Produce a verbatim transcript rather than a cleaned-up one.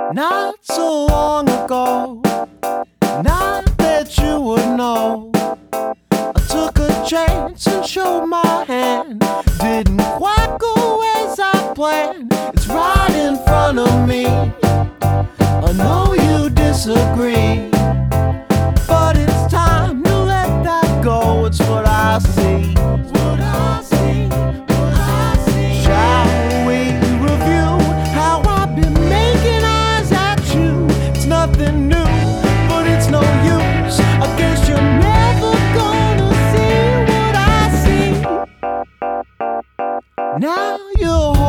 Not so long ago, not that you would know, I took a chance and showed my hand. Didn't quite go as I planned. It's right in front of me. I know you disagree, but it's time to let that go. It's what I see. It's what I see. What I see. Shall we review how I've been making eyes at you? It's nothing new, but it's no use. I guess you're never gonna see what I see. Now you're